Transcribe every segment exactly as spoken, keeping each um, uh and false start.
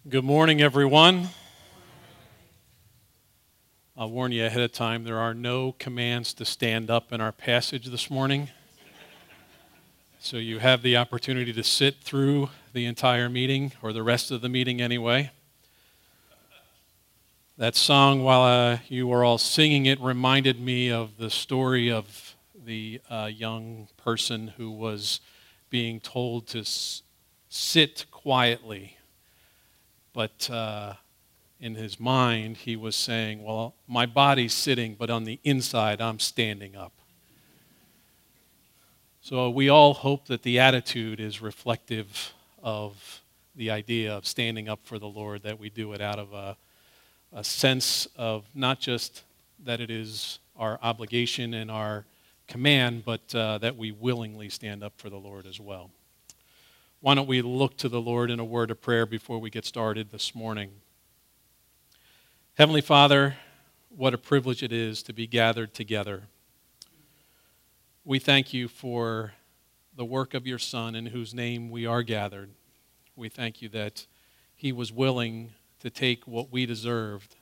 Good morning, everyone. I'll warn you ahead of time, there are no commands to stand up in our passage this morning. So you have the opportunity to sit through the entire meeting, or the rest of the meeting anyway. That song, while uh, you were all singing it, reminded me of the story of the uh, young person who was being told to s- sit quietly. But uh, in his mind, he was saying, well, my body's sitting, but on the inside, I'm standing up. So we all hope that the attitude is reflective of the idea of standing up for the Lord, that we do it out of a, a sense of not just that it is our obligation and our command, but uh, that we willingly stand up for the Lord as well. Why don't we look to the Lord in a word of prayer before we get started this morning? Heavenly Father, what a privilege it is to be gathered together. We thank you for the work of your Son in whose name we are gathered. We thank you that he was willing to take what we deserved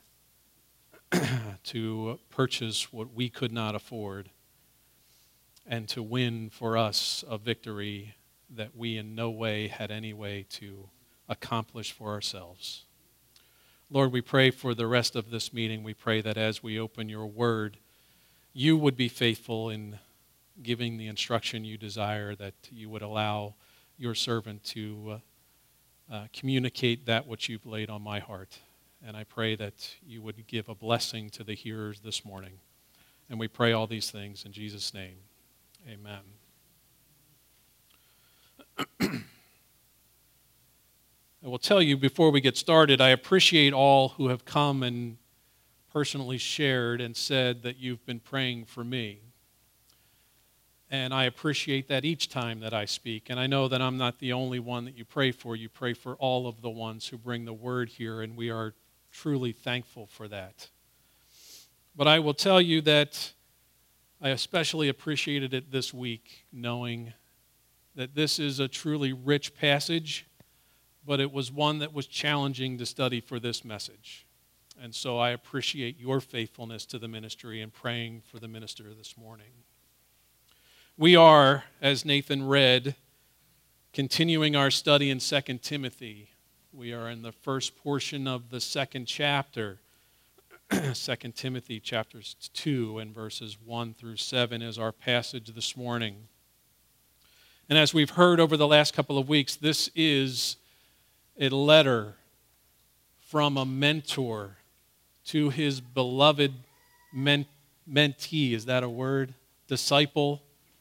to purchase what we could not afford and to win for us a victory that we in no way had any way to accomplish for ourselves. Lord, we pray for the rest of this meeting. We pray that as we open your word, you would be faithful in giving the instruction you desire, that you would allow your servant to uh, uh, communicate that which you've laid on my heart. And I pray that you would give a blessing to the hearers this morning. And we pray all these things in Jesus' name. Amen. I will tell you before we get started, I appreciate all who have come and personally shared and said that you've been praying for me. And I appreciate that each time that I speak. And I know that I'm not the only one that you pray for. You pray for all of the ones who bring the word here, and we are truly thankful for that. But I will tell you that I especially appreciated it this week, knowing that this is a truly rich passage, but it was one that was challenging to study for this message. And so I appreciate your faithfulness to the ministry and praying for the minister this morning. We are, as Nathan read, continuing our study in Second Timothy. We are in the first portion of the second chapter. Second Timothy chapters two and verses one through seven is our passage this morning. And as we've heard over the last couple of weeks, this is a letter from a mentor to his beloved ment- mentee. Is that a word? Disciple?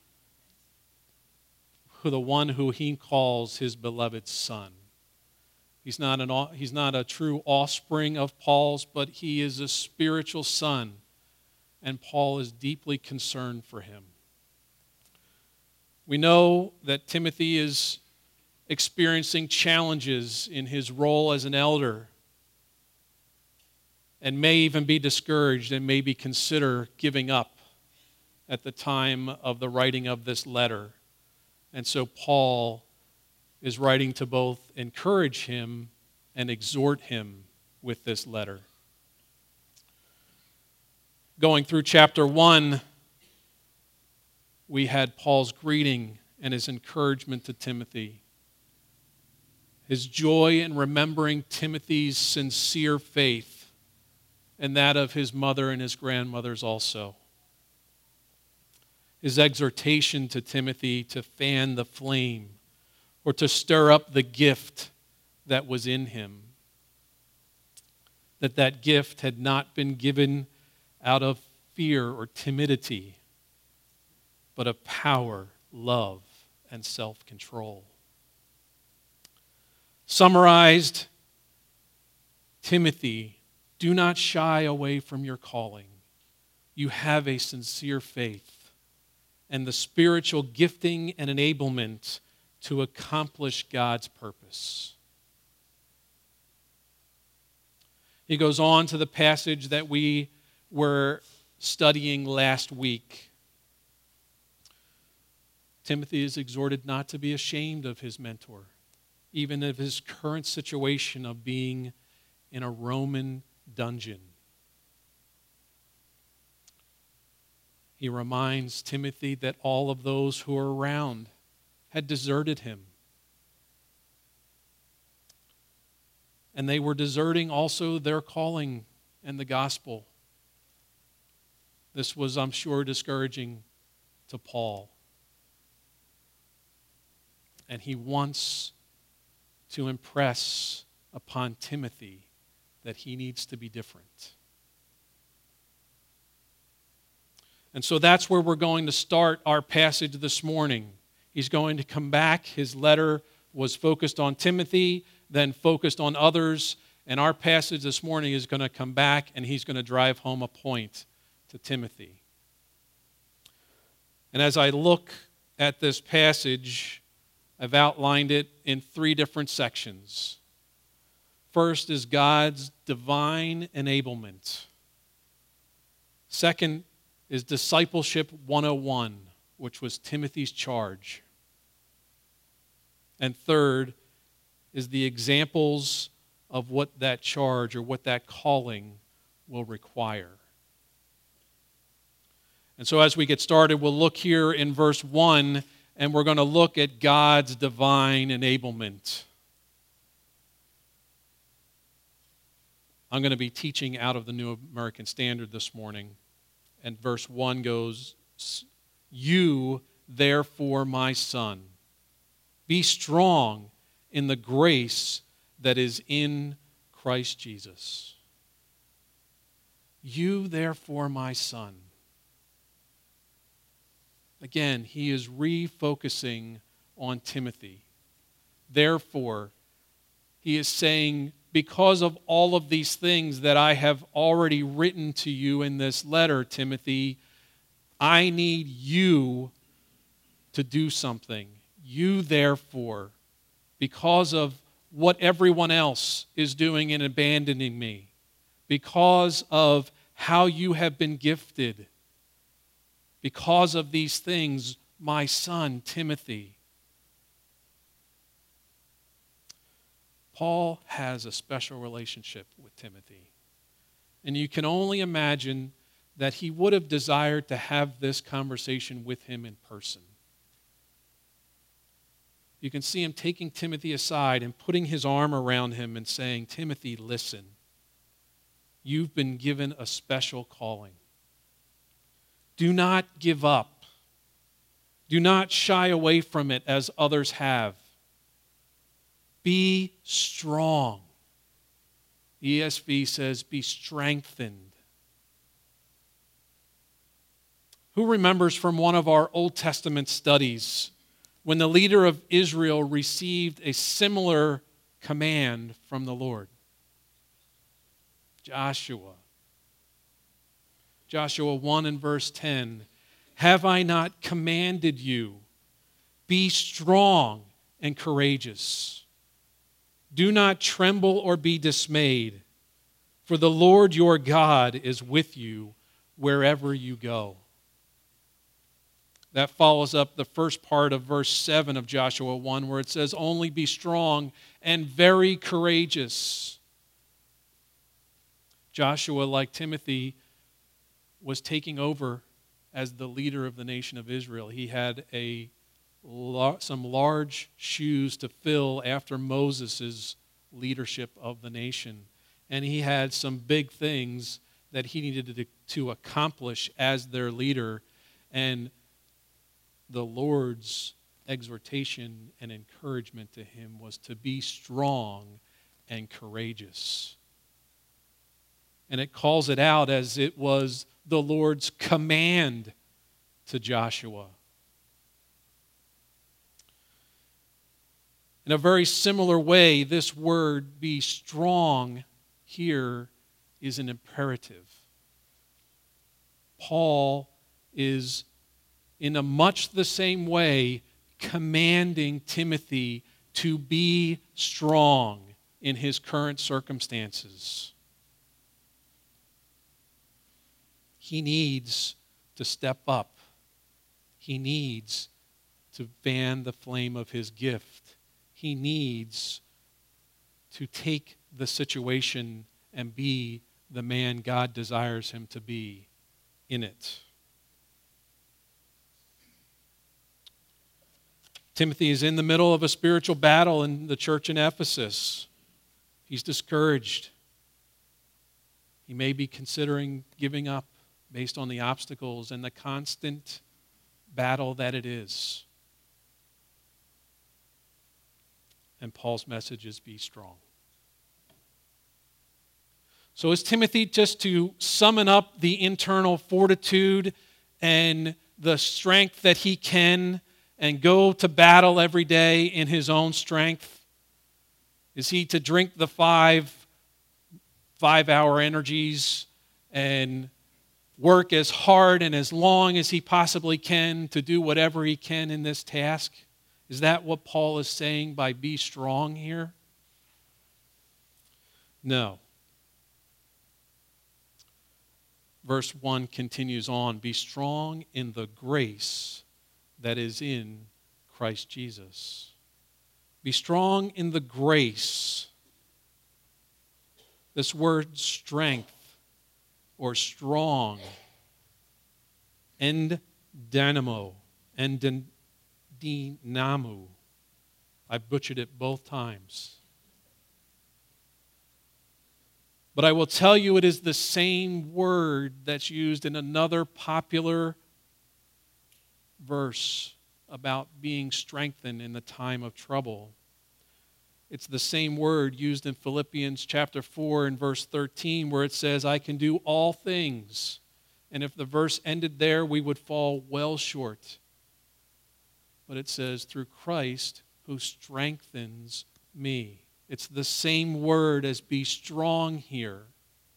Who the one who he calls his beloved son. He's not an he's not a true offspring of Paul's, but he is a spiritual son, and Paul is deeply concerned for him. We know that Timothy is experiencing challenges in his role as an elder and may even be discouraged and maybe consider giving up at the time of the writing of this letter. And so Paul is writing to both encourage him and exhort him with this letter. Going through chapter one, we had Paul's greeting and his encouragement to Timothy. His joy in remembering Timothy's sincere faith and that of his mother and his grandmothers also. His exhortation to Timothy to fan the flame or to stir up the gift that was in him. That that gift had not been given out of fear or timidity, but of power, love, and self-control. Summarized, Timothy, do not shy away from your calling. You have a sincere faith and the spiritual gifting and enablement to accomplish God's purpose. He goes on to the passage that we were studying last week. Timothy is exhorted not to be ashamed of his mentor even of his current situation of being in a Roman dungeon. He reminds Timothy that all of those who are around had deserted him. And they were deserting also their calling and the gospel. This was, I'm sure, discouraging to Paul. And he wants to impress upon Timothy that he needs to be different. And so that's where we're going to start our passage this morning. He's going to come back. His letter was focused on Timothy, then focused on others. And our passage this morning is going to come back, and he's going to drive home a point to Timothy. And as I look at this passage, I've outlined it in three different sections. First is God's divine enablement. Second is Discipleship one oh one, which was Timothy's charge. And third is the examples of what that charge or what that calling will require. And so as we get started, we'll look here in verse one, and we're going to look at God's divine enablement. I'm going to be teaching out of the New American Standard this morning. And verse one goes, "You, therefore, my son, be strong in the grace that is in Christ Jesus. You, therefore, my son." Again, he is refocusing on Timothy. Therefore, he is saying, because of all of these things that I have already written to you in this letter, Timothy, I need you to do something. You, therefore, because of what everyone else is doing in abandoning me, because of how you have been gifted, because of these things, my son, Timothy. Paul has a special relationship with Timothy. And you can only imagine that he would have desired to have this conversation with him in person. You can see him taking Timothy aside and putting his arm around him and saying, "Timothy, listen. You've been given a special calling. Do not give up. Do not shy away from it as others have. Be strong." E S V says, "Be strengthened." Who remembers from one of our Old Testament studies when the leader of Israel received a similar command from the Lord? Joshua. Joshua one and verse ten. "Have I not commanded you? Be strong and courageous. Do not tremble or be dismayed, for the Lord your God is with you wherever you go." That follows up the first part of verse seven of Joshua one, where it says, "Only be strong and very courageous." Joshua, like Timothy, was taking over as the leader of the nation of Israel. He had a some large shoes to fill after Moses' leadership of the nation. And he had some big things that he needed to, to accomplish as their leader. And the Lord's exhortation and encouragement to him was to be strong and courageous. And it calls it out as it was the Lord's command to Joshua. In a very similar way, this word, be strong, here is an imperative. Paul is, in a much the same way, commanding Timothy to be strong in his current circumstances. He needs to step up. He needs to fan the flame of his gift. he needs to take the situation and be the man God desires him to be in it. Timothy is in the middle of a spiritual battle in the church in Ephesus. He's discouraged. He may be considering giving up based on the obstacles and the constant battle that it is. And Paul's message is be strong. So is Timothy just to summon up the internal fortitude and the strength that he can and go to battle every day in his own strength? Is he to drink the five five-hour energies and work as hard and as long as he possibly can to do whatever he can in this task? Is that what Paul is saying by be strong here? No. Verse one continues on, be strong in the grace that is in Christ Jesus. Be strong in the grace. This word strength or strong, and dynamo, and dynamo. I butchered it both times. But I will tell you it is the same word that's used in another popular verse about being strengthened in the time of trouble. It's the same word used in Philippians chapter four and verse thirteen where it says, I can do all things. And if the verse ended there, we would fall well short. But it says, through Christ who strengthens me. It's the same word as be strong here.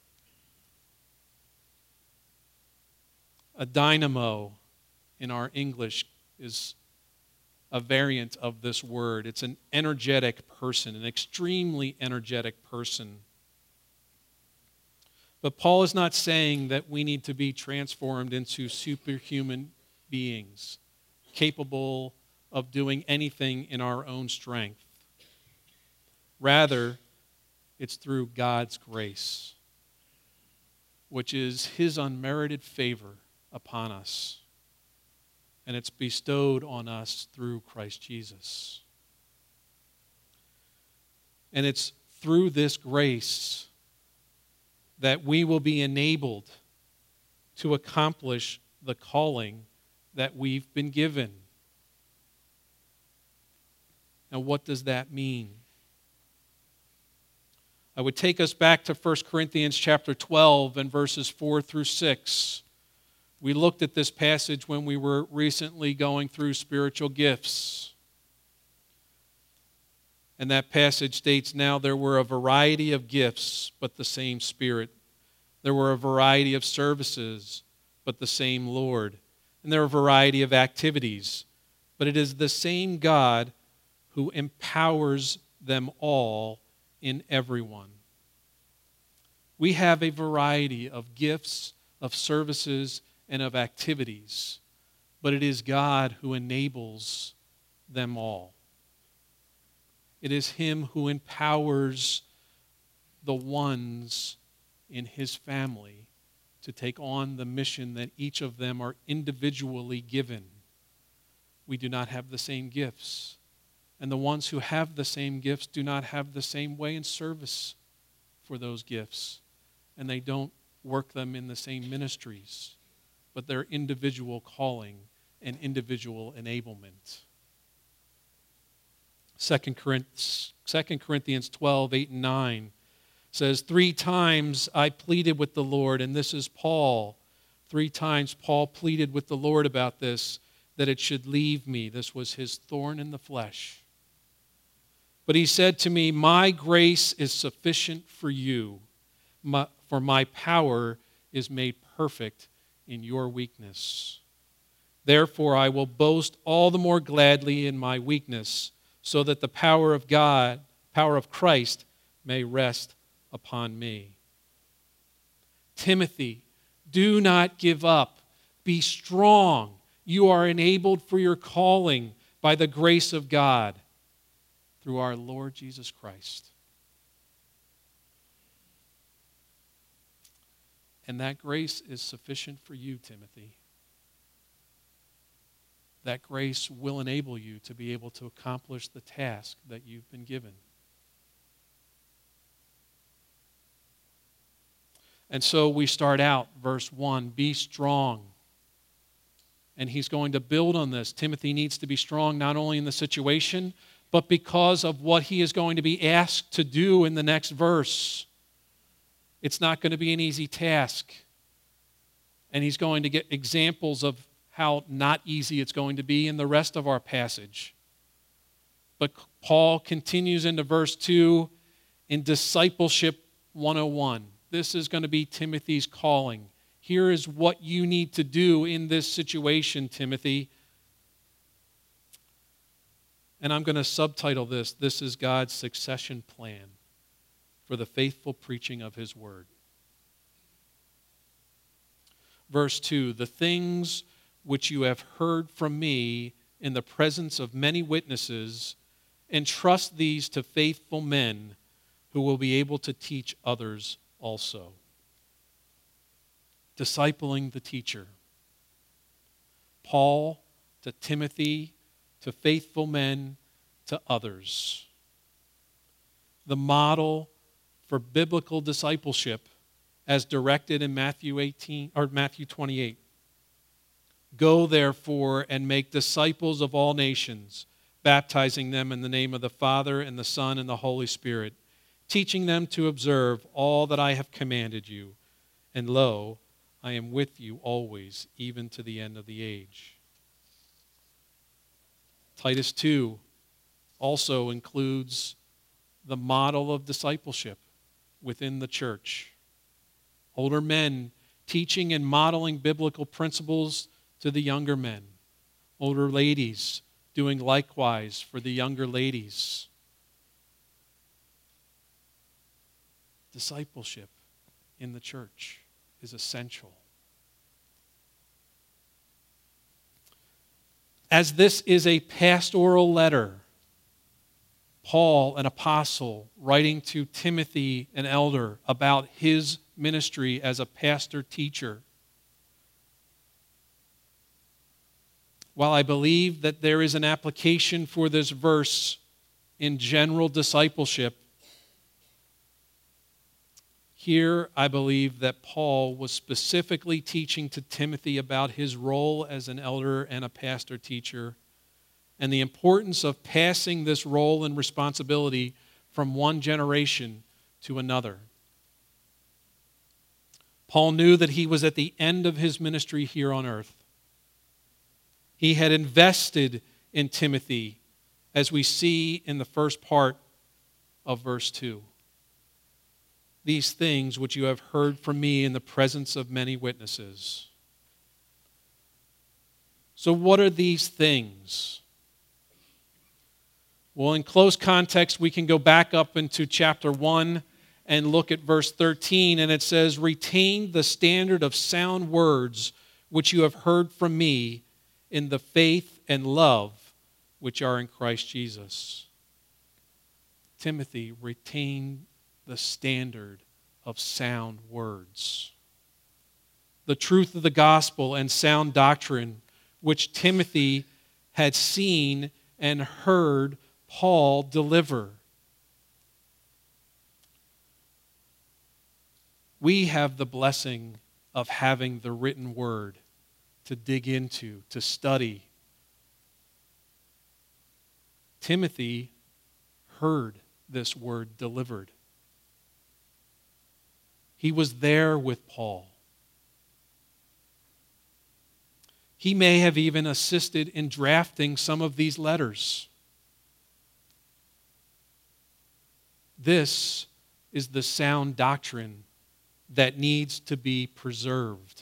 A dynamo in our English is a variant of this word. It's an energetic person, an extremely energetic person. But Paul is not saying that we need to be transformed into superhuman beings, capable of doing anything in our own strength. Rather, it's through God's grace, which is his unmerited favor upon us. And it's bestowed on us through Christ Jesus. And it's through this grace that we will be enabled to accomplish the calling that we've been given. Now, what does that mean? I would take us back to First Corinthians chapter twelve and verses four through six. We looked at this passage when we were recently going through spiritual gifts. And that passage states, now there were a variety of gifts, but the same Spirit. There were a variety of services, but the same Lord. And there are a variety of activities, but it is the same God who empowers them all in everyone. We have a variety of gifts, of services, and of activities, but it is God who enables them all. It is Him who empowers the ones in His family to take on the mission that each of them are individually given. We do not have the same gifts. And the ones who have the same gifts do not have the same way in service for those gifts. And they don't work them in the same ministries, but their individual calling and individual enablement. Second Corinthians twelve, eight and nine says, three times I pleaded with the Lord, and this is Paul. Three times Paul pleaded with the Lord about this, that it should leave me. This was his thorn in the flesh. But he said to me, my grace is sufficient for you, my, for my power is made perfect in your weakness. Therefore I will boast all the more gladly in my weakness, so that the power of God, power of Christ, may rest upon me. Timothy, do not give up. Be strong. You are enabled for your calling by the grace of God through our Lord Jesus Christ. And that grace is sufficient for you, Timothy. That grace will enable you to be able to accomplish the task that you've been given. And so we start out, verse one, be strong. And he's going to build on this. Timothy needs to be strong not only in the situation, but because of what he is going to be asked to do in the next verse. It's not going to be an easy task. And he's going to get examples of how not easy it's going to be in the rest of our passage. But Paul continues into verse two in Discipleship one oh one. This is going to be Timothy's calling. Here is what you need to do in this situation, Timothy. And I'm going to subtitle this, This is God's Succession Plan for the Faithful Preaching of His Word. Verse two, the things which you have heard from me in the presence of many witnesses, entrust these to faithful men who will be able to teach others also. Discipling the teacher. Paul to Timothy, to faithful men, to others. The model for biblical discipleship as directed in Matthew eighteen or Matthew twenty-eight. Go therefore and make disciples of all nations, baptizing them in the name of the Father and the Son and the Holy Spirit, teaching them to observe all that I have commanded you. And lo, I am with you always, even to the end of the age. Titus two also includes the model of discipleship within the church. Older men teaching and modeling biblical principles to the younger men. Older ladies doing likewise for the younger ladies. Discipleship in the church is essential. As this is a pastoral letter, Paul, an apostle, writing to Timothy, an elder, about his ministry as a pastor-teacher. While I believe that there is an application for this verse in general discipleship, here I believe that Paul was specifically teaching to Timothy about his role as an elder and a pastor-teacher, and the importance of passing this role and responsibility from one generation to another. Paul knew that he was at the end of his ministry here on earth. He had invested in Timothy, as we see in the first part of verse two. These things which you have heard from me in the presence of many witnesses. So what are these things? Well, in close context, we can go back up into chapter one and look at verse thirteen, and it says, retain the standard of sound words which you have heard from me in the faith and love which are in Christ Jesus. Timothy, retain the standard of sound words. The truth of the gospel and sound doctrine which Timothy had seen and heard Paul deliver. We have the blessing of having the written word to dig into, to study. Timothy heard this word delivered. He was there with Paul. He may have even assisted in drafting some of these letters. This is the sound doctrine that needs to be preserved.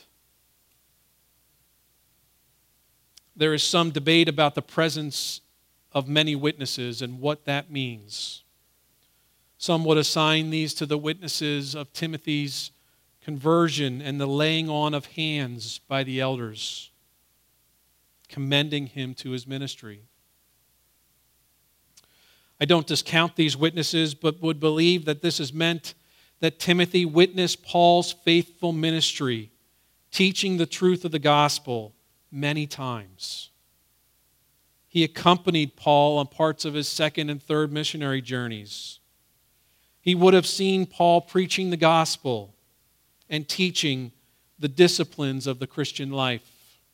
There is some debate about the presence of many witnesses and what that means. Some would assign these to the witnesses of Timothy's conversion and the laying on of hands by the elders, commending him to his ministry. I don't discount these witnesses, but would believe that this is meant that Timothy witnessed Paul's faithful ministry, teaching the truth of the gospel many times. He accompanied Paul on parts of his second and third missionary journeys. He would have seen Paul preaching the gospel and teaching the disciplines of the Christian life.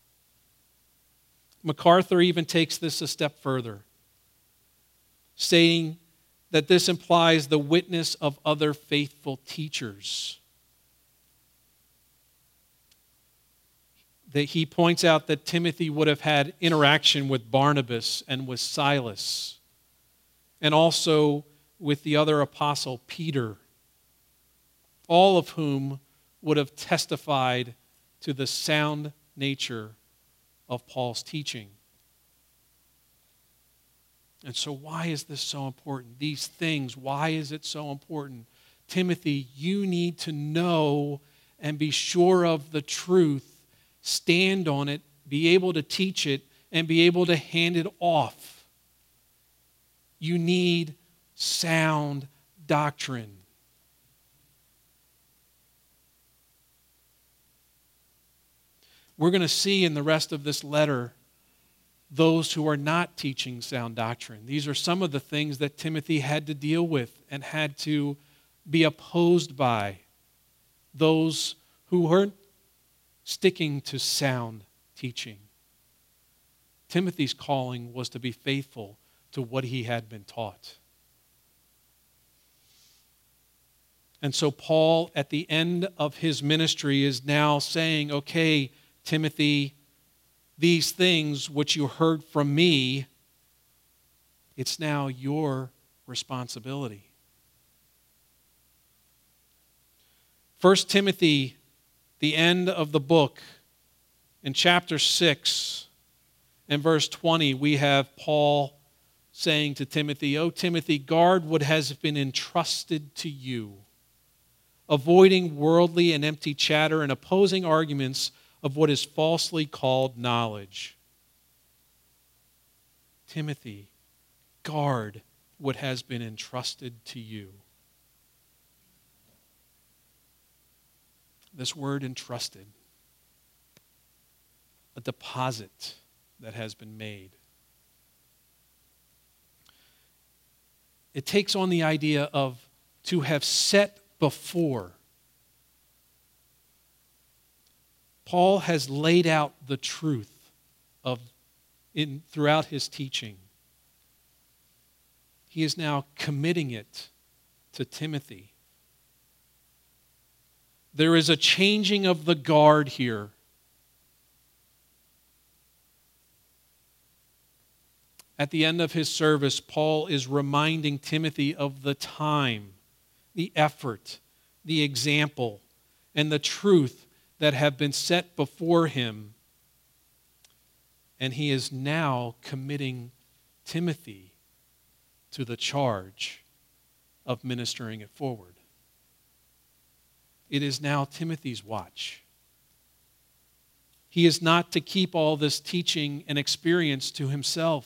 MacArthur even takes this a step further, saying that this implies the witness of other faithful teachers. That he points out that Timothy would have had interaction with Barnabas and with Silas, and also with the other apostle, Peter, all of whom would have testified to the sound nature of Paul's teaching. And so why is this so important? These things, why is it so important? Timothy, you need to know and be sure of the truth, stand on it, be able to teach it, and be able to hand it off. You need sound doctrine. We're going to see in the rest of this letter those who are not teaching sound doctrine. These are some of the things that Timothy had to deal with and had to be opposed by. Those who weren't sticking to sound teaching. Timothy's calling was to be faithful to what he had been taught. And so Paul, at the end of his ministry, is now saying, okay, Timothy, these things which you heard from me, it's now your responsibility. First Timothy, the end of the book, in chapter six and verse twenty, we have Paul saying to Timothy, "O Timothy, guard what has been entrusted to you, avoiding worldly and empty chatter and opposing arguments of what is falsely called knowledge." Timothy, guard what has been entrusted to you. This word entrusted, a deposit that has been made. It takes on the idea of to have set before. Paul has laid out the truth of in throughout his teaching. He is now committing it to Timothy. There is a changing of the guard here. At the end of his service, Paul is reminding Timothy of the time, the effort, the example, and the truth that have been set before him. And he is now committing Timothy to the charge of ministering it forward. It is now Timothy's watch. He is not to keep all this teaching and experience to himself.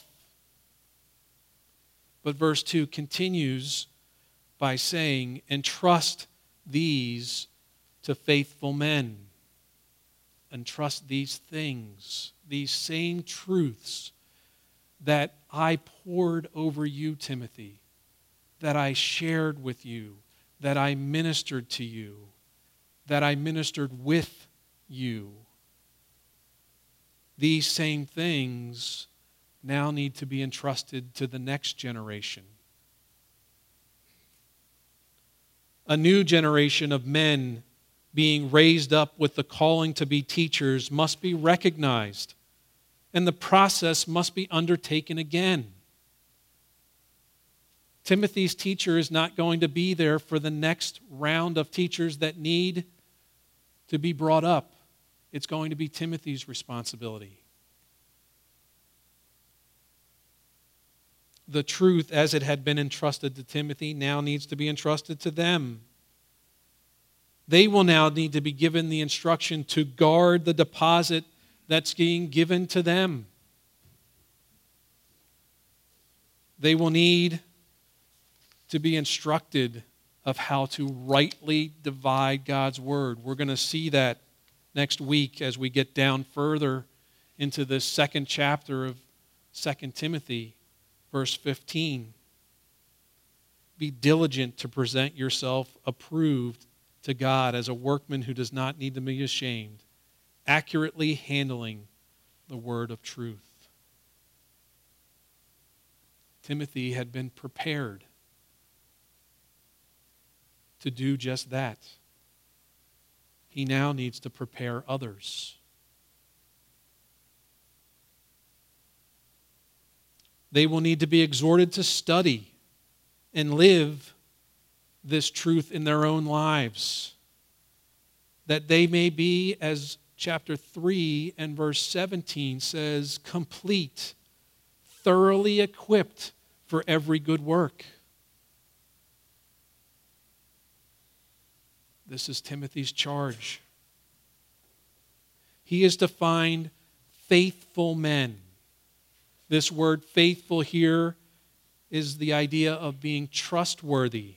But verse two continues by saying, "Entrust these to faithful men." Entrust these things, these same truths that I poured over you, Timothy, that I shared with you, that I ministered to you, that I ministered with you. These same things now need to be entrusted to the next generation. A new generation of men being raised up with the calling to be teachers must be recognized, and the process must be undertaken again. Timothy's teacher is not going to be there for the next round of teachers that need to be brought up. It's going to be Timothy's responsibility. The truth, as it had been entrusted to Timothy, now needs to be entrusted to them. They will now need to be given the instruction to guard the deposit that's being given to them. They will need to be instructed of how to rightly divide God's word. We're going to see that next week as we get down further into the second chapter of Second Timothy, verse fifteen. Be diligent to present yourself approved to God as a workman who does not need to be ashamed, accurately handling the word of truth. Timothy had been prepared to do just that. He now needs to prepare others. They will need to be exhorted to study and live this truth in their own lives, that they may be, as chapter three and verse seventeen says, complete, thoroughly equipped for every good work. This is Timothy's charge. He is to find faithful men. This word faithful here is the idea of being trustworthy.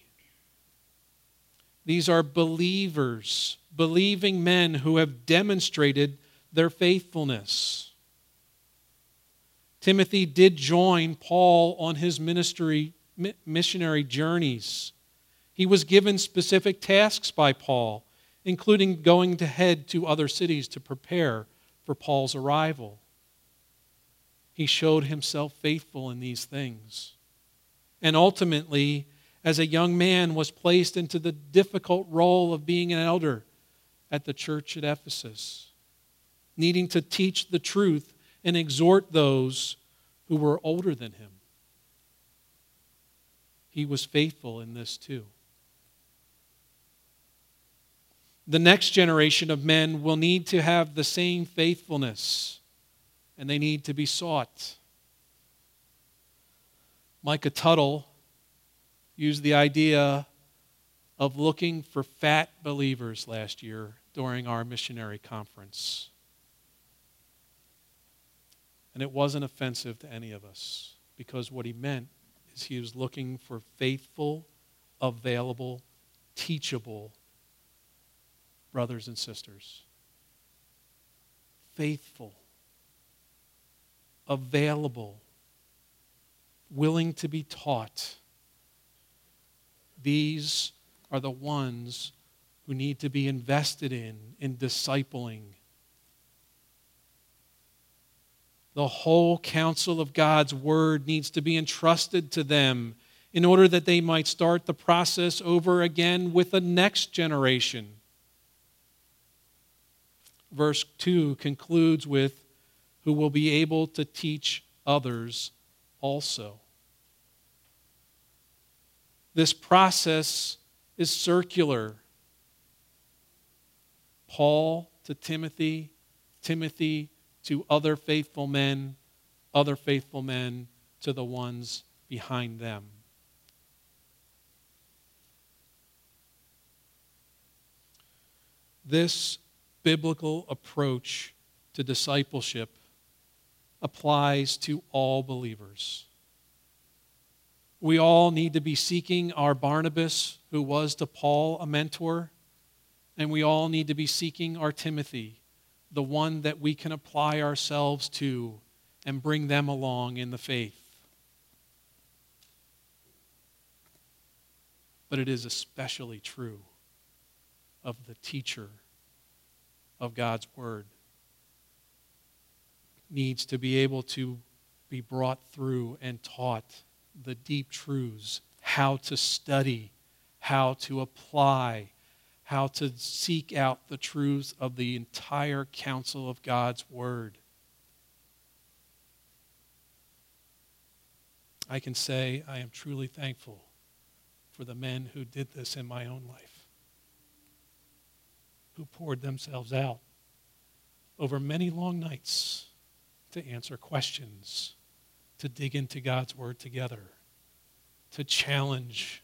These are believers, believing men who have demonstrated their faithfulness. Timothy did join Paul on his ministry, missionary journeys. He was given specific tasks by Paul, including going to head to other cities to prepare for Paul's arrival. He showed himself faithful in these things. And ultimately, as a young man, was placed into the difficult role of being an elder at the church at Ephesus, needing to teach the truth and exhort those who were older than him. He was faithful in this too. The next generation of men will need to have the same faithfulness, and they need to be sought. Micah Tuttle used the idea of looking for fat believers last year during our missionary conference. And it wasn't offensive to any of us, because what he meant is he was looking for faithful, available, teachable brothers and sisters. Faithful, available, willing to be taught. These are the ones who need to be invested in, in discipling. The whole counsel of God's word needs to be entrusted to them in order that they might start the process over again with the next generation. Verse two concludes with, who will be able to teach others also. This process is circular. Paul to Timothy, Timothy to other faithful men, other faithful men to the ones behind them. This biblical approach to discipleship applies to all believers. We all need to be seeking our Barnabas, who was to Paul a mentor, and we all need to be seeking our Timothy, the one that we can apply ourselves to and bring them along in the faith. But it is especially true of the teacher of God's word. Needs to be able to be brought through and taught the deep truths, how to study, how to apply, how to seek out the truths of the entire counsel of God's word. I can say I am truly thankful for the men who did this in my own life, who poured themselves out over many long nights to answer questions, to dig into God's word together, to challenge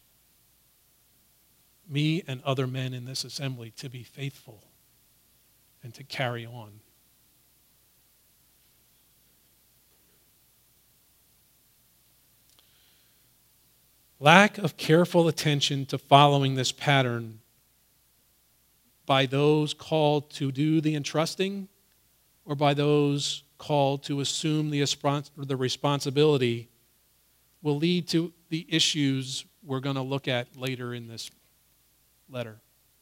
me and other men in this assembly to be faithful and to carry on. Lack of careful attention to following this pattern by those called to do the entrusting or by those called to assume the, the responsibility will lead to the issues we're going to look at later in this letter.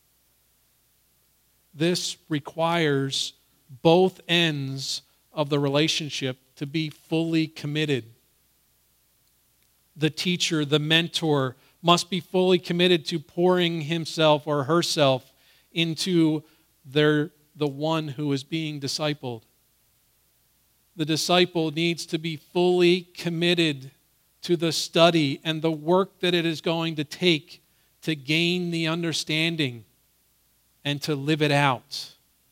This requires both ends of the relationship to be fully committed. The teacher, the mentor, must be fully committed to pouring himself or herself into their, the one who is being discipled. The disciple needs to be fully committed to the study and the work that it is going to take to gain the understanding and to live it out.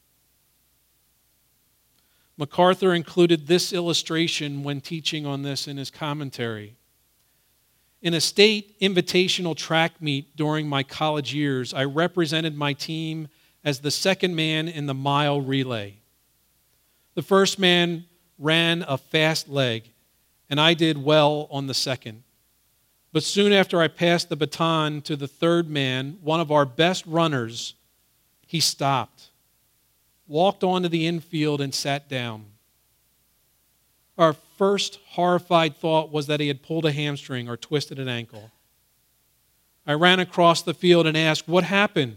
MacArthur included this illustration when teaching on this in his commentary. In a state invitational track meet during my college years, I represented my team as the second man in the mile relay. The first man ran a fast leg, and I did well on the second. But soon after I passed the baton to the third man, one of our best runners, he stopped, walked onto the infield, and sat down. Our first horrified thought was that he had pulled a hamstring or twisted an ankle. I ran across the field and asked, "What happened?"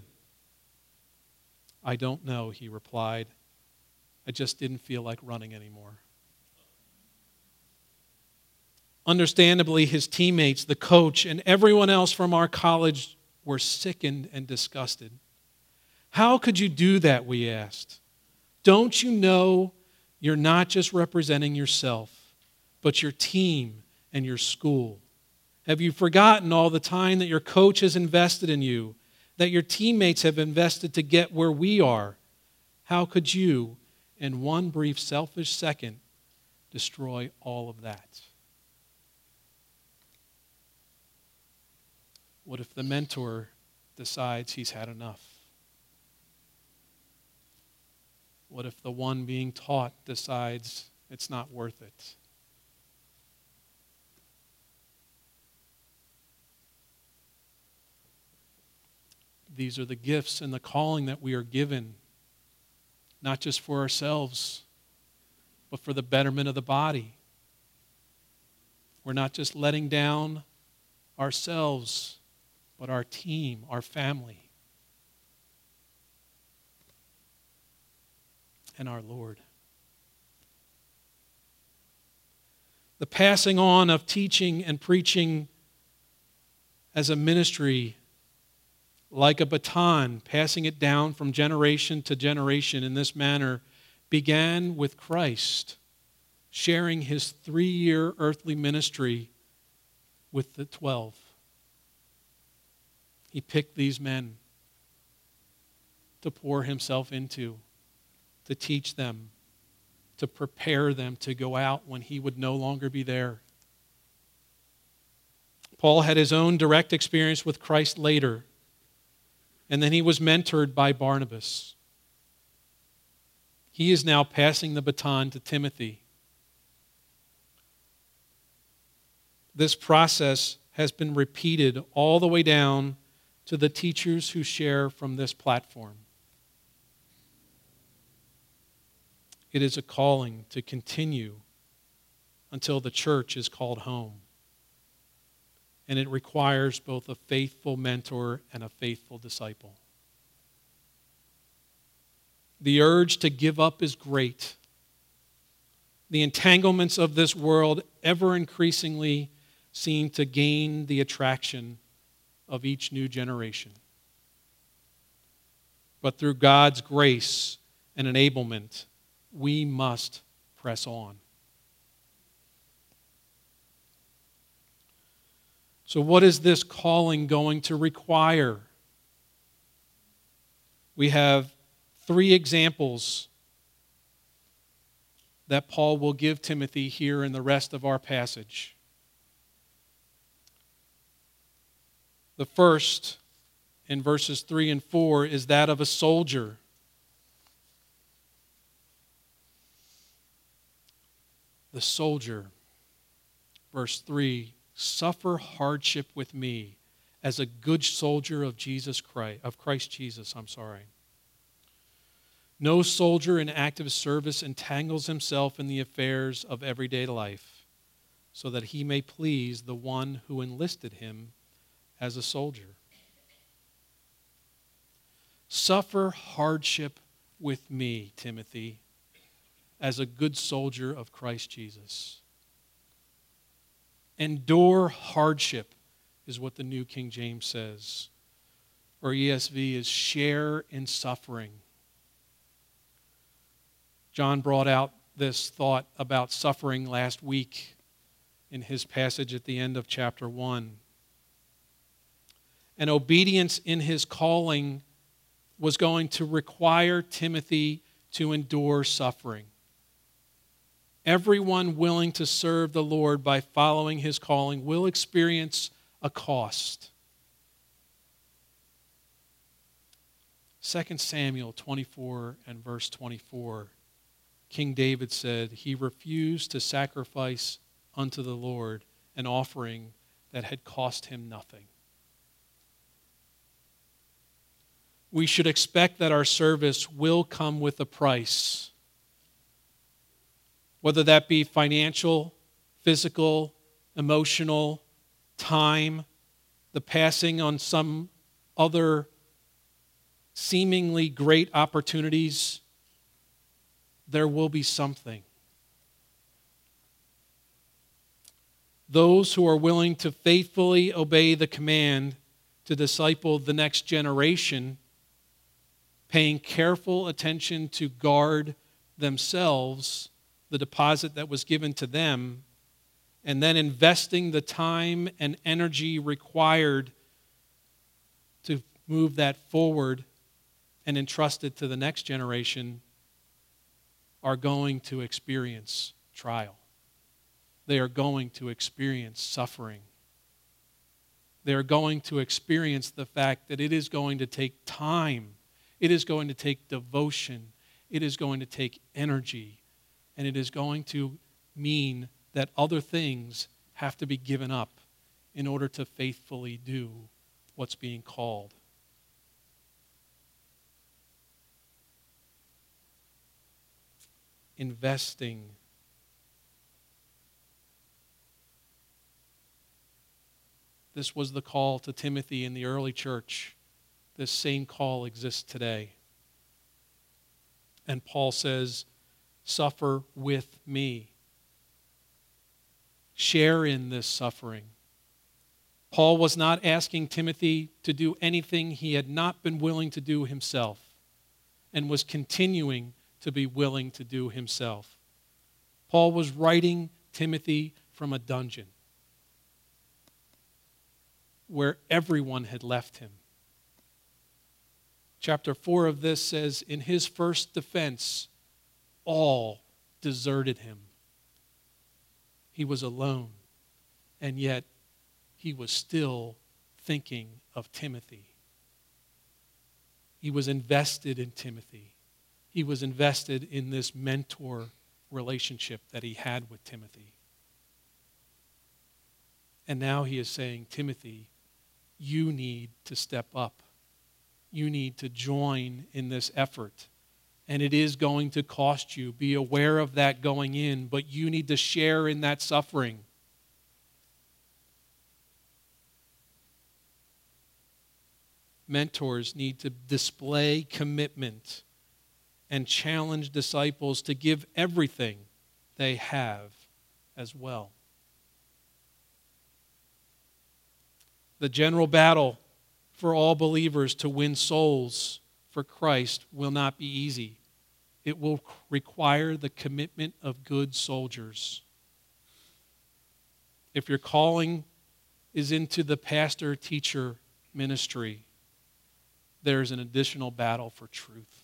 "I don't know," he replied. "I just didn't feel like running anymore." Understandably, his teammates, the coach, and everyone else from our college were sickened and disgusted. "How could you do that?" we asked. "Don't you know you're not just representing yourself, but your team and your school? Have you forgotten all the time that your coach has invested in you, that your teammates have invested to get where we are? How could you, in one brief selfish second, destroy all of that?" What if the mentor decides he's had enough? What if the one being taught decides it's not worth it? These are the gifts and the calling that we are given, not just for ourselves, but for the betterment of the body. We're not just letting down ourselves, but our team, our family, and our Lord. The passing on of teaching and preaching as a ministry, like a baton, passing it down from generation to generation in this manner, began with Christ sharing his three-year earthly ministry with the twelve. He picked these men to pour himself into, to teach them, to prepare them to go out when he would no longer be there. Paul had his own direct experience with Christ later, and then he was mentored by Barnabas. He is now passing the baton to Timothy. This process has been repeated all the way down to the teachers who share from this platform. It is a calling to continue until the church is called home. And it requires both a faithful mentor and a faithful disciple. The urge to give up is great. The entanglements of this world ever increasingly seem to gain the attraction of each new generation. But through God's grace and enablement, we must press on. So what is this calling going to require? We have three examples that Paul will give Timothy here in the rest of our passage. The first, in verses three and four, is that of a soldier. The soldier, verse three, Suffer hardship with me as a good soldier of Jesus Christ, of Christ Jesus, I'm sorry. No soldier in active service entangles himself in the affairs of everyday life, so that he may please the one who enlisted him as a soldier. Suffer hardship with me, Timothy, as a good soldier of Christ Jesus. Endure hardship is what the New King James says. Or E S V is share in suffering. John brought out this thought about suffering last week in his passage at the end of chapter one. And obedience in his calling was going to require Timothy to endure suffering. Everyone willing to serve the Lord by following his calling will experience a cost. Second Samuel twenty-four and verse twenty-four, King David said, he refused to sacrifice unto the Lord an offering that had cost him nothing. We should expect that our service will come with a price, whether that be financial, physical, emotional, time, the passing on some other seemingly great opportunities. There will be something. Those who are willing to faithfully obey the command to disciple the next generation, paying careful attention to guard themselves, the deposit that was given to them, and then investing the time and energy required to move that forward and entrust it to the next generation, are going to experience trial. They are going to experience suffering. They are going to experience the fact that it is going to take time. It is going to take devotion. It is going to take energy. And it is going to mean that other things have to be given up in order to faithfully do what's being called. Investing. This was the call to Timothy in the early church. This same call exists today. And Paul says, suffer with me. Share in this suffering. Paul was not asking Timothy to do anything he had not been willing to do himself, and was continuing to be willing to do himself. Paul was writing Timothy from a dungeon where everyone had left him. Chapter four of this says, in his first defense, all deserted him. He was alone, and yet he was still thinking of Timothy. He was invested in Timothy. He was invested in this mentor relationship that he had with Timothy. And now he is saying, Timothy, you need to step up. You need to join in this effort. And it is going to cost you. Be aware of that going in, but you need to share in that suffering. Mentors need to display commitment and challenge disciples to give everything they have as well. The general battle for all believers to win souls for Christ will not be easy. It will require the commitment of good soldiers. If your calling is into the pastor-teacher ministry, there's an additional battle for truth.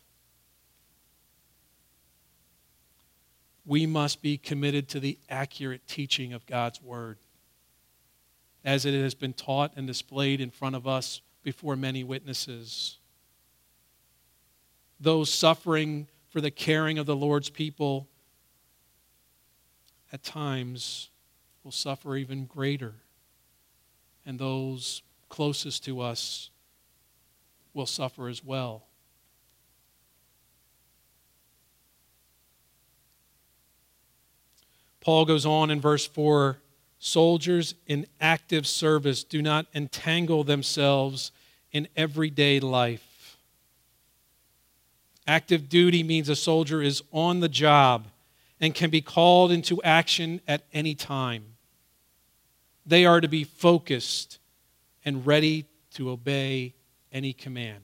We must be committed to the accurate teaching of God's Word, as it has been taught and displayed in front of us before many witnesses. Those suffering for the caring of the Lord's people at times will suffer even greater and those closest to us will suffer as well. Paul goes on in verse four, soldiers in active service do not entangle themselves in everyday life. Active duty means a soldier is on the job and can be called into action at any time. They are to be focused and ready to obey any command.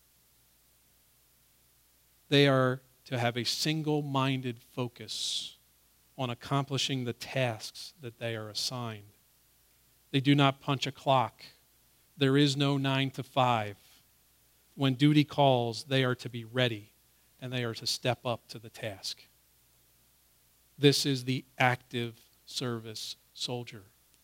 They are to have a single-minded focus on accomplishing the tasks that they are assigned. They do not punch a clock. There is no nine to five. When duty calls, they are to be ready, and they are to step up to the task. This is the active service soldier.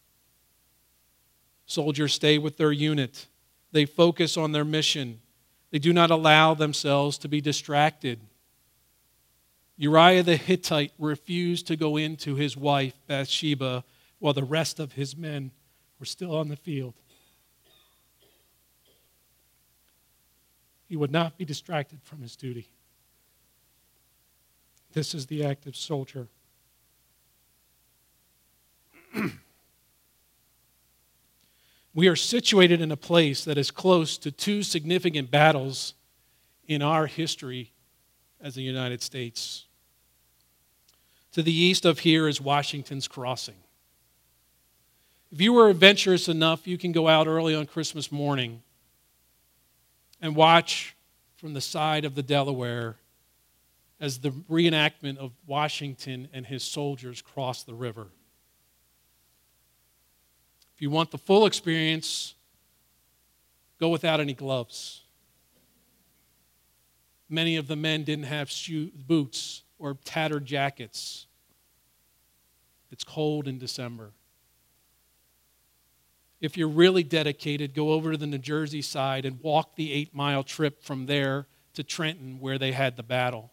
Soldiers stay with their unit. They focus on their mission. They do not allow themselves to be distracted. Uriah the Hittite refused to go into his wife Bathsheba while the rest of his men were still on the field. He would not be distracted from his duty. This is the active soldier. We are situated in a place that is close to two significant battles in our history as the United States. To the east of here is Washington's Crossing. If you were adventurous enough, you can go out early on Christmas morning and watch from the side of the Delaware as the reenactment of Washington and his soldiers cross the river. If you want the full experience, go without any gloves. Many of the men didn't have shoe, boots or tattered jackets. It's cold in December. If you're really dedicated, go over to the New Jersey side and walk the eight-mile trip from there to Trenton where they had the battle.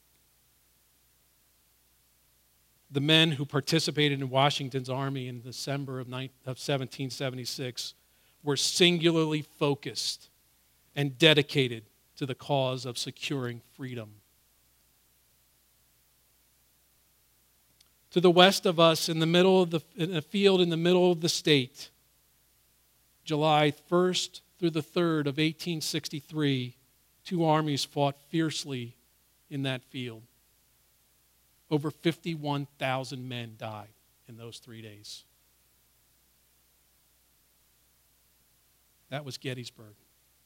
The men who participated in Washington's army in December of seventeen seventy-six were singularly focused and dedicated to the cause of securing freedom. To the west of us, in the middle of the in a field in the middle of the state, July first through the third of eighteen sixty-three, two armies fought fiercely in that field. Over fifty-one thousand men died in those three days. That was Gettysburg.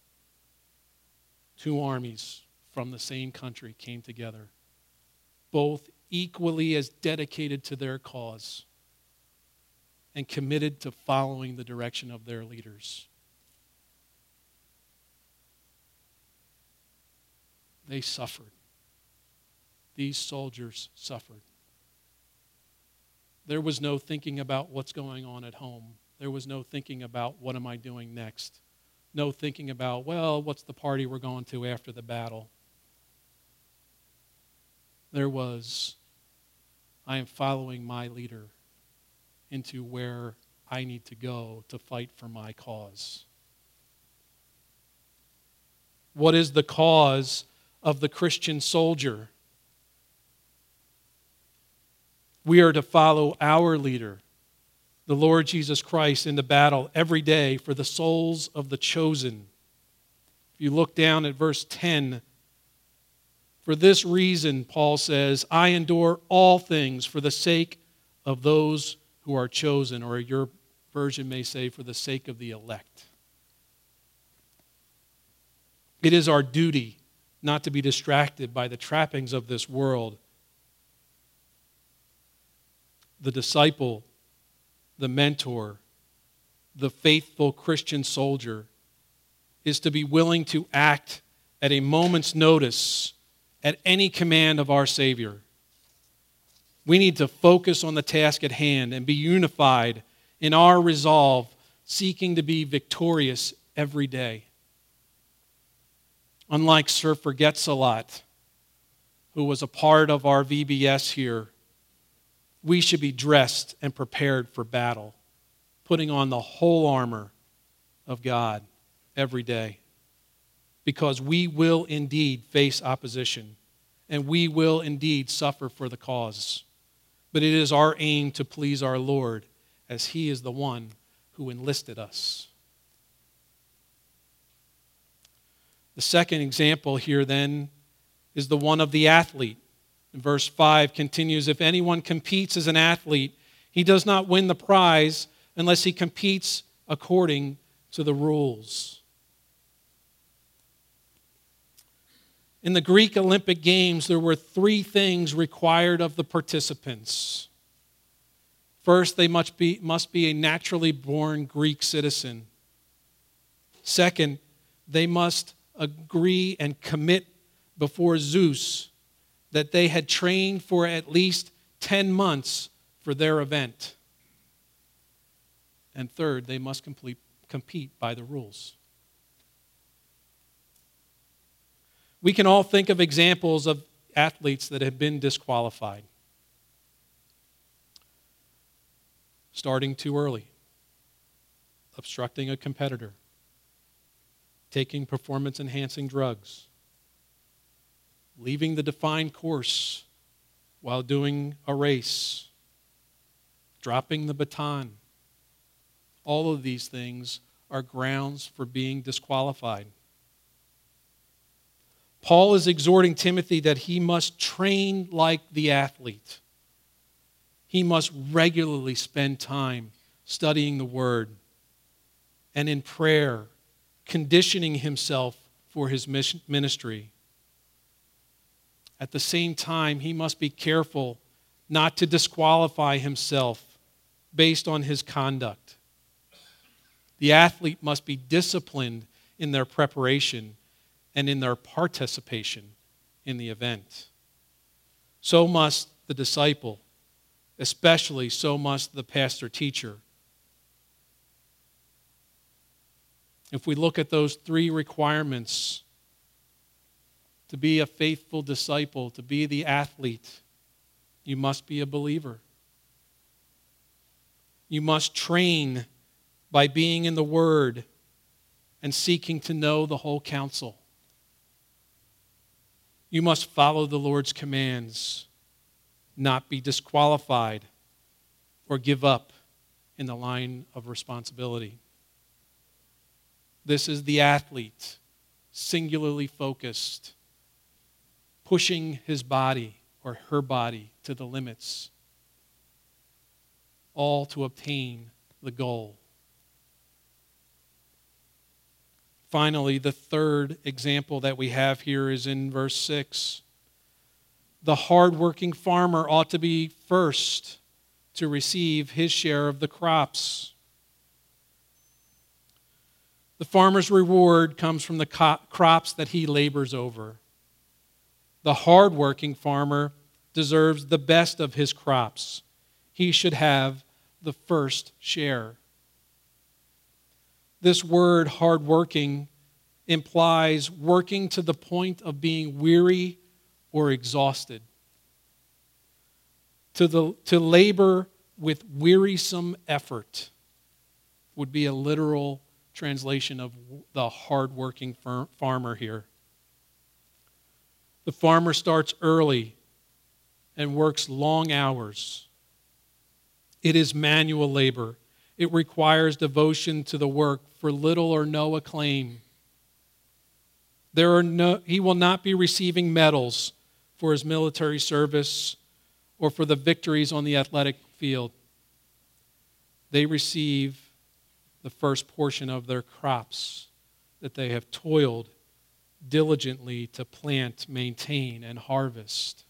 Two armies from the same country came together, both equally as dedicated to their cause and committed to following the direction of their leaders. They suffered. These soldiers suffered. There was no thinking about what's going on at home. There was no thinking about what am I doing next. No thinking about, well, what's the party we're going to after the battle. There was, I am following my leader into where I need to go to fight for my cause. What is the cause of the Christian soldier? We are to follow our leader, the Lord Jesus Christ, into battle every day for the souls of the chosen. If you look down at verse ten, for this reason, Paul says, I endure all things for the sake of those who are chosen, or your version may say, for the sake of the elect. It is our duty not to be distracted by the trappings of this world. The disciple, the mentor, the faithful Christian soldier is to be willing to act at a moment's notice at any command of our Savior. We need to focus on the task at hand and be unified in our resolve, seeking to be victorious every day. Unlike Sir Forget-a-Lot, who was a part of our V B S here, we should be dressed and prepared for battle, putting on the whole armor of God every day. Because we will indeed face opposition, and we will indeed suffer for the cause. But it is our aim to please our Lord, as He is the one who enlisted us. The second example here then is the one of the athlete. In verse five continues, if anyone competes as an athlete, he does not win the prize unless he competes according to the rules. In the Greek Olympic Games, there were three things required of the participants. First, they must be, must be a naturally born Greek citizen. Second, they must agree and commit before Zeus that they had trained for at least ten months for their event. And third, they must complete, compete by the rules. We can all think of examples of athletes that have been disqualified. Starting too early, obstructing a competitor, taking performance-enhancing drugs, leaving the defined course while doing a race, dropping the baton. All of these things are grounds for being disqualified. Paul is exhorting Timothy that he must train like the athlete. He must regularly spend time studying the Word and in prayer, conditioning himself for his ministry. At the same time, he must be careful not to disqualify himself based on his conduct. The athlete must be disciplined in their preparation and in their participation in the event. So must the disciple, especially so must the pastor-teacher. If we look at those three requirements, to be a faithful disciple, to be the athlete, you must be a believer. You must train by being in the Word and seeking to know the whole counsel. You must follow the Lord's commands, not be disqualified or give up in the line of responsibility. This is the athlete, singularly focused, pushing his body or her body to the limits, all to obtain the goal. Finally, the third example that we have here is in verse six. The hardworking farmer ought to be first to receive his share of the crops. The farmer's reward comes from the co- crops that he labors over. The hardworking farmer deserves the best of his crops. He should have the first share. This word, hardworking, implies working to the point of being weary or exhausted. To, the, to labor with wearisome effort would be a literal translation of the hardworking farmer here. The farmer starts early and works long hours. It is manual labor. It requires devotion to the work for little or no acclaim. There are no, he will not be receiving medals for his military service or for the victories on the athletic field. They receive the first portion of their crops that they have toiled diligently to plant, maintain, and harvest.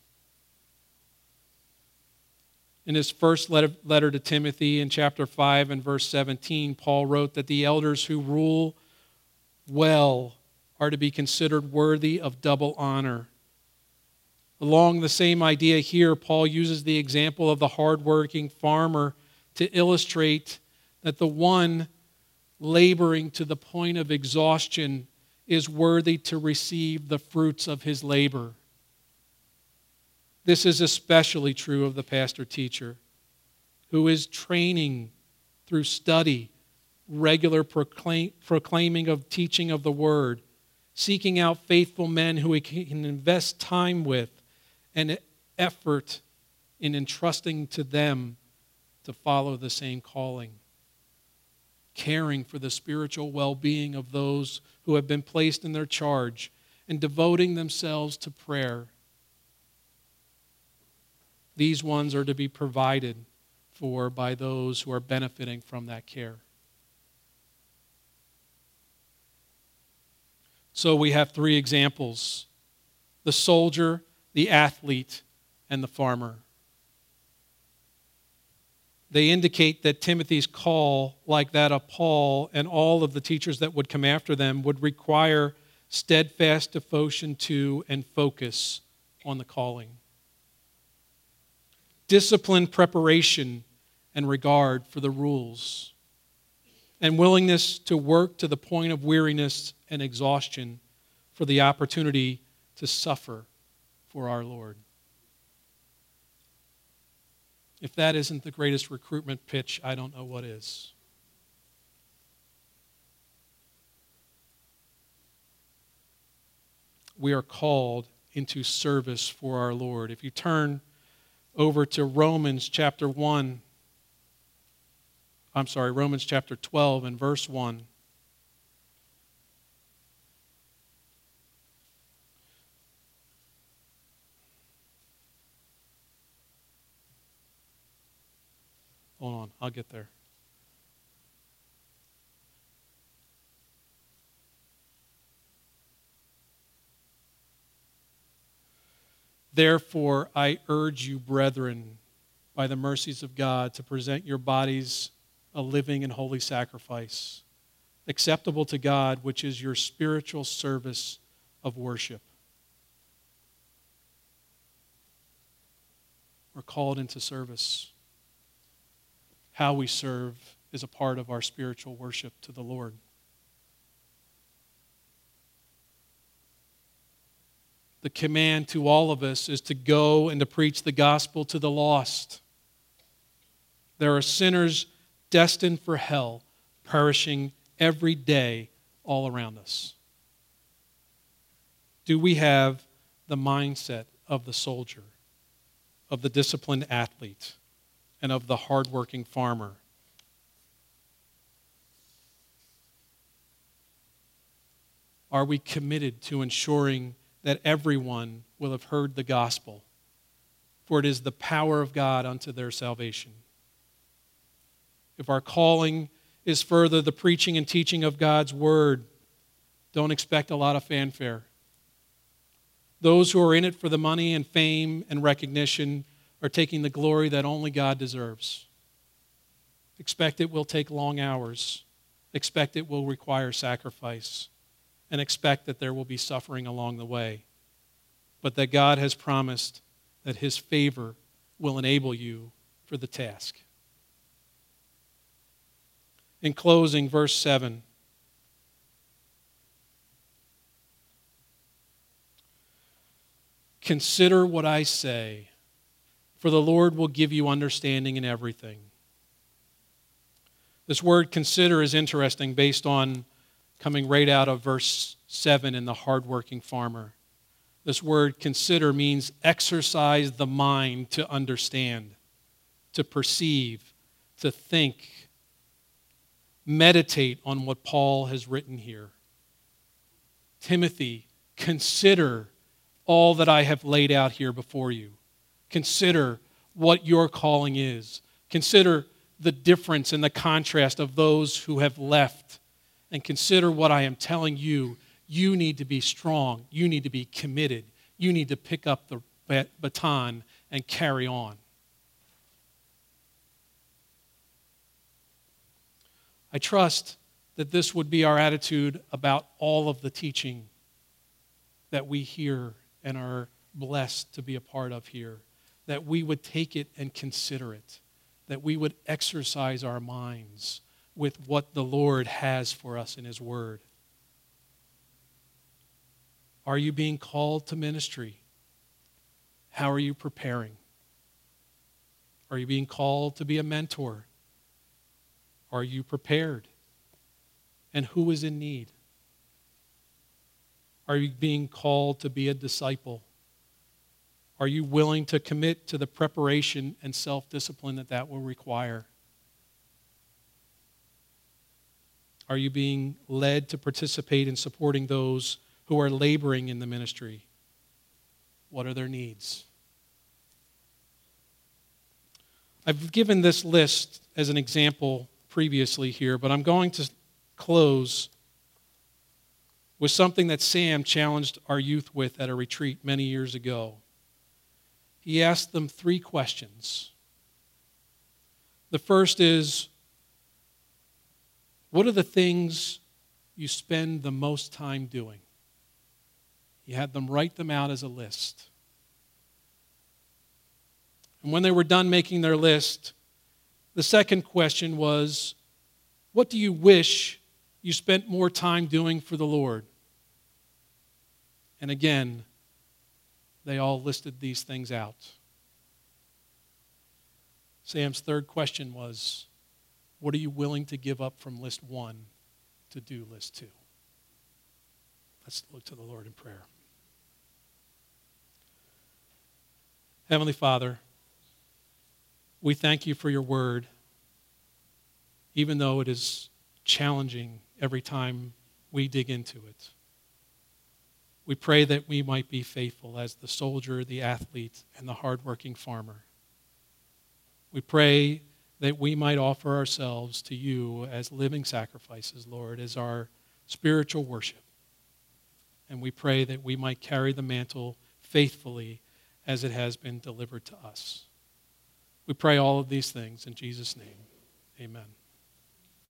In his first letter, letter to Timothy in chapter five and verse seventeen, Paul wrote that the elders who rule well are to be considered worthy of double honor. Along the same idea here, Paul uses the example of the hardworking farmer to illustrate that the one laboring to the point of exhaustion is worthy to receive the fruits of his labor. This is especially true of the pastor-teacher who is training through study, regular proclaim, proclaiming of teaching of the word, seeking out faithful men who we can invest time with and effort in entrusting to them to follow the same calling, caring for the spiritual well-being of those who have been placed in their charge, and devoting themselves to prayer. These ones are to be provided for by those who are benefiting from that care. So we have three examples: the soldier, the athlete, and the farmer. They indicate that Timothy's call, like that of Paul and all of the teachers that would come after them, would require steadfast devotion to and focus on the calling. Disciplined preparation and regard for the rules, and willingness to work to the point of weariness and exhaustion for the opportunity to suffer for our Lord. If that isn't the greatest recruitment pitch, I don't know what is. We are called into service for our Lord. If you turn over to Romans chapter one, I'm sorry, Romans chapter twelve and verse one. Hold on, I'll get there. Therefore, I urge you, brethren, by the mercies of God, to present your bodies a living and holy sacrifice, acceptable to God, which is your spiritual service of worship. We're called into service. How we serve is a part of our spiritual worship to the Lord. The command to all of us is to go and to preach the gospel to the lost. There are sinners destined for hell, perishing every day all around us. Do we have the mindset of the soldier, of the disciplined athlete, and of the hardworking farmer? Are we committed to ensuring that everyone will have heard the gospel? For it is the power of God unto their salvation. If our calling is further the preaching and teaching of God's word, don't expect a lot of fanfare. Those who are in it for the money and fame and recognition are taking the glory that only God deserves. Expect it will take long hours. Expect it will require sacrifice. And expect that there will be suffering along the way. But that God has promised that His favor will enable you for the task. In closing, verse seven. Consider what I say, for the Lord will give you understanding in everything. This word consider is interesting based on coming right out of verse seven in the hardworking farmer. This word consider means exercise the mind to understand, to perceive, to think. Meditate on what Paul has written here. Timothy, consider all that I have laid out here before you. Consider what your calling is. Consider the difference and the contrast of those who have left. And consider what I am telling you. You need to be strong. You need to be committed. You need to pick up the baton and carry on. I trust that this would be our attitude about all of the teaching that we hear and are blessed to be a part of here. That we would take it and consider it. That we would exercise our minds with what the Lord has for us in His Word. Are you being called to ministry? How are you preparing? Are you being called to be a mentor? Are you prepared? And who is in need? Are you being called to be a disciple? Are you willing to commit to the preparation and self-discipline that that will require? Are you being led to participate in supporting those who are laboring in the ministry? What are their needs? I've given this list as an example previously here, but I'm going to close with something that Sam challenged our youth with at a retreat many years ago. He asked them three questions. The first is, what are the things you spend the most time doing? He had them write them out as a list. And when they were done making their list, the second question was, what do you wish you spent more time doing for the Lord? And again, they all listed these things out. Sam's third question was, what are you willing to give up from list one to do list two? Let's look to the Lord in prayer. Heavenly Father, we thank you for your word, even though it is challenging every time we dig into it. We pray that we might be faithful as the soldier, the athlete, and the hardworking farmer. We pray that we might offer ourselves to you as living sacrifices, Lord, as our spiritual worship. And we pray that we might carry the mantle faithfully as it has been delivered to us. We pray all of these things in Jesus' name. Amen.